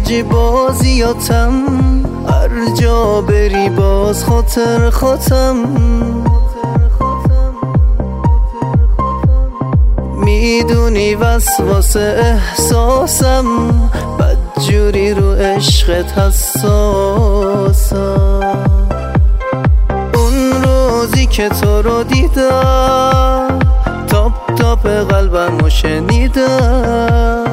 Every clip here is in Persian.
لجی بازیاتم، هر جا بری باز خاطر خاتم. میدونی وسواس احساسم، بدجوری رو عشقت حساسم. اون روزی که تو رو دیدم، تاپ تاپ قلبم رو شنیدم.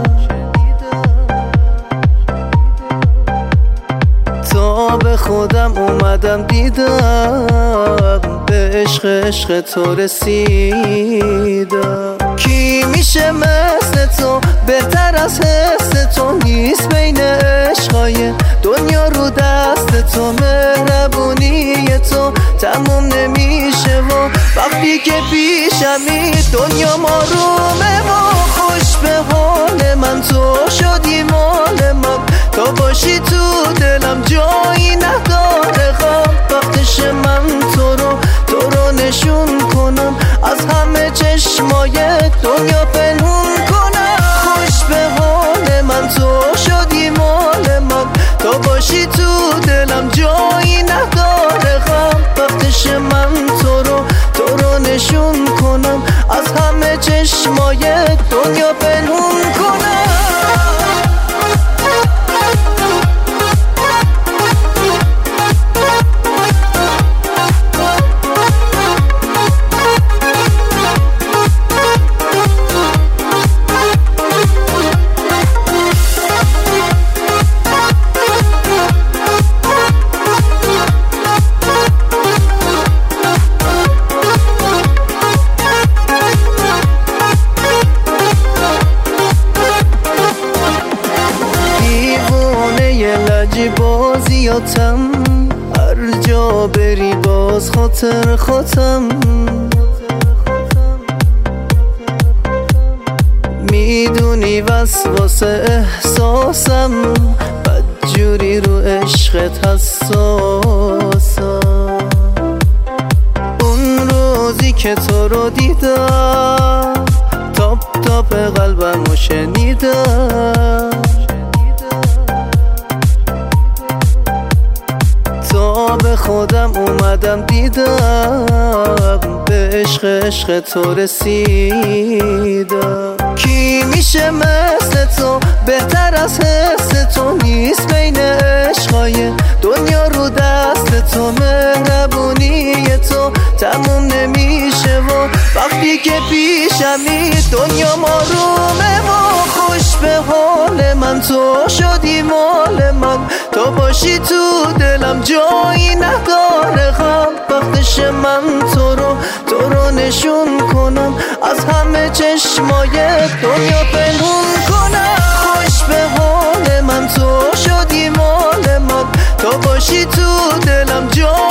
تا به خودم اومدم دیدم، به عشق تو رسیدم. کی میشه مثل تو، بهتر از حس تو نیست بین عشقای دنیا رو دست تو. مهربونی تو تموم نمیشه و وقتی که پیشمی دنیا مارومه و خوش به حال من تو شدی مال من. تو باشی تو دلم جایی نداره خواب، وقتش من تو رو نشون کنم، از همه چشمای دنیا پنهون کنم. خوش به حال من تو شدی مال من. تو باشی تو دلم جایی نداره خواب، وقتش من تو رو نشون کنم، از همه چشمای دنیا پنهون کنم. لجی بازیاتم، هر جا بری باز خاطر خاتم. میدونی وسواس احساسم، بدجوری رو عشقت حساسم. اون روزی که تو رو دیدم، تاپ تاپ قلبم رو شنیدم. تا به خودم اومدم دیدم، به عشق تو رسیدم. کی میشه مثل تو، بهتر از حس تو نیست بین عشقای دنیا رو دست تو. مهربونی تو تموم نمیشه و وقتی که پیشمی دنیا مارومه و خوش به حال من تو شدی مال من. تو باشی تو دلم جایی نداره خواب، وقتش من تو رو نشون کنم، از همه چشمای دنیا پنهون کنم. خوش به حال من تو شدی مال من. تو باشی تو دلم جایی